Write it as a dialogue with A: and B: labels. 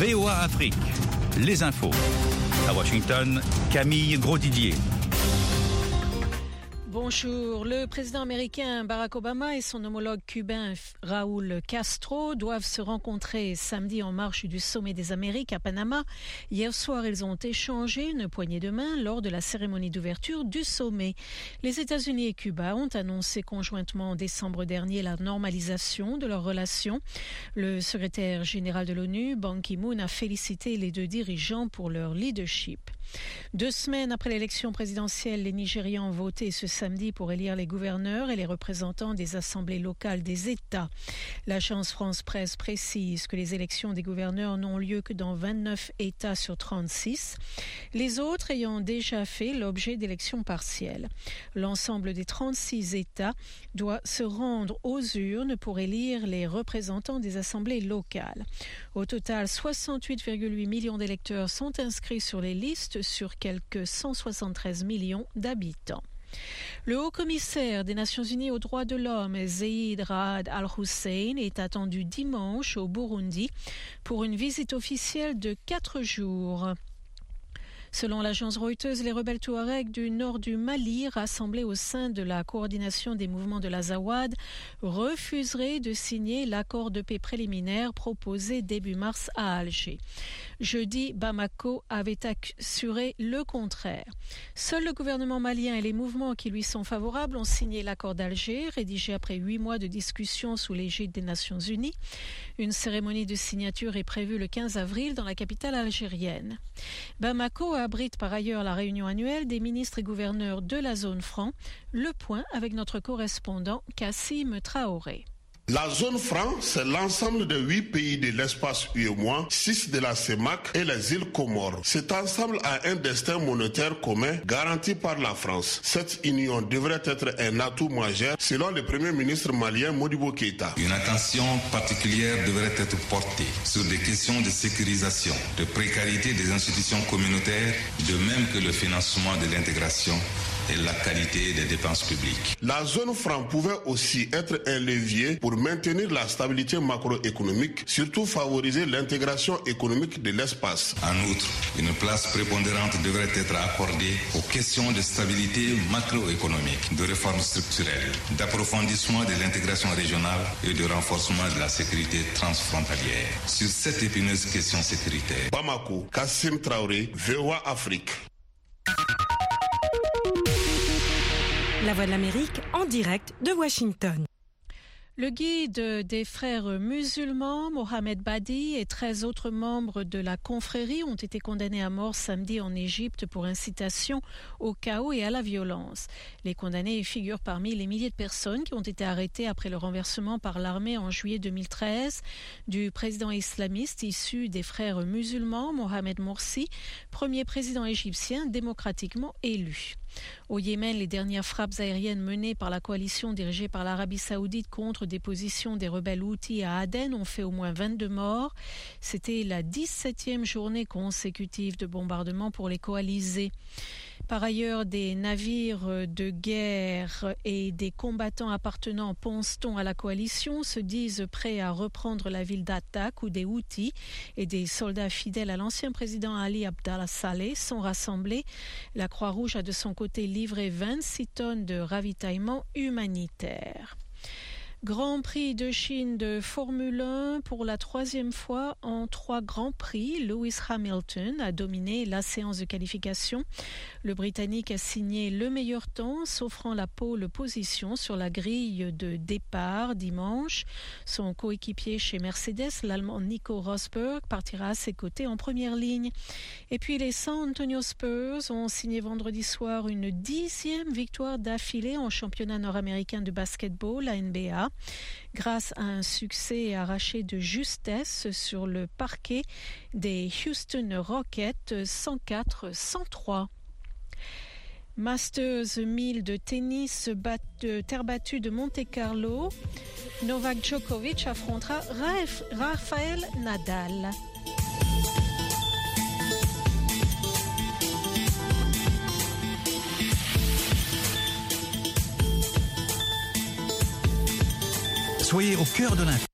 A: VOA Afrique, les infos. À Washington, Camille Grosdidier.
B: Bonjour. Le président américain Barack Obama et son homologue cubain Raúl Castro doivent se rencontrer samedi en marge du sommet des Amériques à Panama. Hier soir, ils ont échangé une poignée de main lors de la cérémonie d'ouverture du sommet. Les États-Unis et Cuba ont annoncé conjointement en décembre dernier la normalisation de leurs relations. Le secrétaire général de l'ONU, Ban Ki-moon, a félicité les deux dirigeants pour leur leadership. 2 semaines après l'élection présidentielle, les Nigérians ont voté ce samedi pour élire les gouverneurs et les représentants des assemblées locales des États. L'agence France-Presse précise que les élections des gouverneurs n'ont lieu que dans 29 États sur 36, les autres ayant déjà fait l'objet d'élections partielles. L'ensemble des 36 États doit se rendre aux urnes pour élire les représentants des assemblées locales. Au total, 68,8 millions d'électeurs sont inscrits sur les listes sur quelques 173 millions d'habitants. Le haut-commissaire des Nations Unies aux droits de l'homme, Zeid Ra'ad al-Hussein, est attendu dimanche au Burundi pour une visite officielle de 4 jours. Selon l'agence Reuters, les rebelles touaregs du nord du Mali, rassemblés au sein de la coordination des mouvements de l'Azawad, refuseraient de signer l'accord de paix préliminaire proposé début mars à Alger. Jeudi, Bamako avait assuré le contraire. Seul le gouvernement malien et les mouvements qui lui sont favorables ont signé l'accord d'Alger, rédigé après 8 mois de discussions sous l'égide des Nations Unies. Une cérémonie de signature est prévue le 15 avril dans la capitale algérienne. Bamako abrite par ailleurs la réunion annuelle des ministres et gouverneurs de la zone franc. Le point avec notre correspondant Kassim Traoré.
C: La zone franc, c'est l'ensemble des 8 pays de l'espace UEMOA, 6 de la CEMAC et les îles Comores. Cet ensemble a un destin monétaire commun garanti par la France. Cette union devrait être un atout majeur selon le premier ministre malien Modibo Keïta.
D: Une attention particulière devrait être portée sur des questions de sécurisation, de précarité des institutions communautaires, de même que le financement de l'intégration et la qualité des dépenses publiques.
C: La zone franc pouvait aussi être un levier pour maintenir la stabilité macroéconomique, surtout favoriser l'intégration économique de l'espace.
D: En outre, une place prépondérante devrait être accordée aux questions de stabilité macroéconomique, de réformes structurelles, d'approfondissement de l'intégration régionale et de renforcement de la sécurité transfrontalière. Sur cette épineuse question sécuritaire.
C: Bamako, Kassim Traoré, VOA Afrique.
E: La Voix de l'Amérique en direct de Washington.
B: Le guide des frères musulmans, Mohamed Badi, et 13 autres membres de la confrérie ont été condamnés à mort samedi en Égypte pour incitation au chaos et à la violence. Les condamnés figurent parmi les milliers de personnes qui ont été arrêtées après le renversement par l'armée en juillet 2013 du président islamiste issu des frères musulmans, Mohamed Morsi, premier président égyptien démocratiquement élu. Au Yémen, les dernières frappes aériennes menées par la coalition dirigée par l'Arabie saoudite contre des positions des rebelles houthis à Aden ont fait au moins 22 morts. C'était la 17e journée consécutive de bombardements pour les coalisés. Par ailleurs, des navires de guerre et des combattants appartenant, pense-t-on, à la coalition se disent prêts à reprendre la ville d'Attaque où des Houthis et des soldats fidèles à l'ancien président Ali Abdallah Saleh sont rassemblés. La Croix-Rouge a de son côté livré 26 tonnes de ravitaillement humanitaire. Grand Prix de Chine de Formule 1 pour la 3e fois en 3 grands prix. Lewis Hamilton a dominé la séance de qualification. Le Britannique a signé le meilleur temps, s'offrant la pole position sur la grille de départ dimanche. Son coéquipier chez Mercedes, l'Allemand Nico Rosberg, partira à ses côtés en première ligne. Et puis les San Antonio Spurs ont signé vendredi soir une 10e victoire d'affilée en championnat nord-américain de basketball, la NBA. Grâce à un succès arraché de justesse sur le parquet des Houston Rockets 104-103. Masters 1000 de tennis terre battue de Monte-Carlo. Novak Djokovic affrontera Rafael Nadal.
A: Soyez au cœur de l'info.